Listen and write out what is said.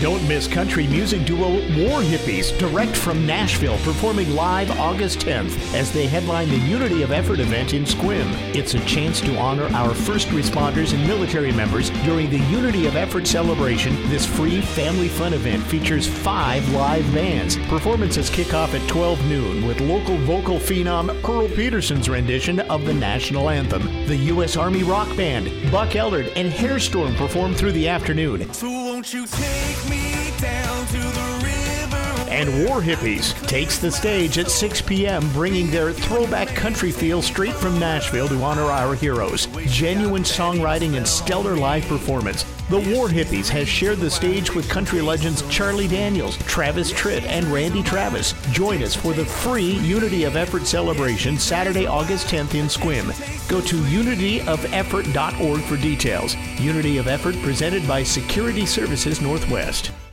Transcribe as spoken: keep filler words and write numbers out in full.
Don't miss country music duo War Hippies, direct from Nashville, performing live August tenth as they headline the Unity of Effort event in Sequim. It's a chance to honor our first responders and military members during the Unity of Effort celebration. This free family fun event features five live bands. Performances kick off at twelve noon with local vocal phenom Earl Peterson's rendition of the national anthem. The U S Army Rock Band, Buck Eldard, and Hairstorm perform through the afternoon. So won't you take me down to the river? And War Hippies takes the stage at six p.m., bringing their throwback country feel straight from Nashville to honor our heroes. Genuine songwriting and stellar live performance. The War Hippies has shared the stage with country legends Charlie Daniels, Travis Tritt, and Randy Travis. Join us for the free Unity of Effort celebration Saturday, August tenth in Sequim. Go to unity of effort dot org for details. Unity of Effort presented by Security Services Northwest.